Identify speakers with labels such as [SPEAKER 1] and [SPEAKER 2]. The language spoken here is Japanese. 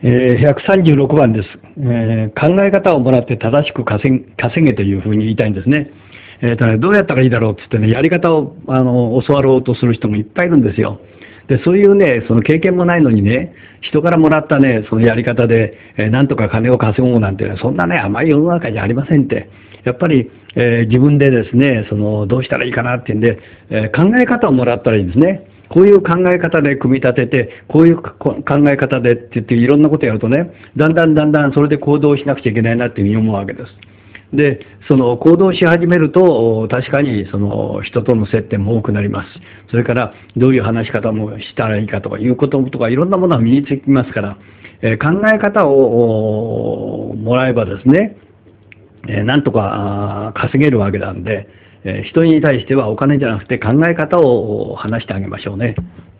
[SPEAKER 1] 136番です。考え方をもらって正しく稼げというふうに言いたいんですね。どうやったらいいだろうって言ってね、やり方を教わろうとする人もいっぱいいるんですよ。で、そういうね、その経験もないのにね、人からもらったね、そのやり方で、なんとか金を稼ごうなんてね、そんなね、甘い世の中じゃありませんって。やっぱり、自分でですね、どうしたらいいかなっていうんで、考え方をもらったらいいんですね。こういう考え方で組み立てて、こういう考え方でって言っていろんなことやるとね、だんだんそれで行動しなくちゃいけないなっていうふうに思うわけです。で、その行動し始めると、確かにその人との接点も多くなります。それからどういう話し方もしたらいいかとかいうこととかいろんなものが身につきますから、考え方をもらえばですね、なんとか稼げるわけなんで、人に対してはお金じゃなくて考え方を話してあげましょうね。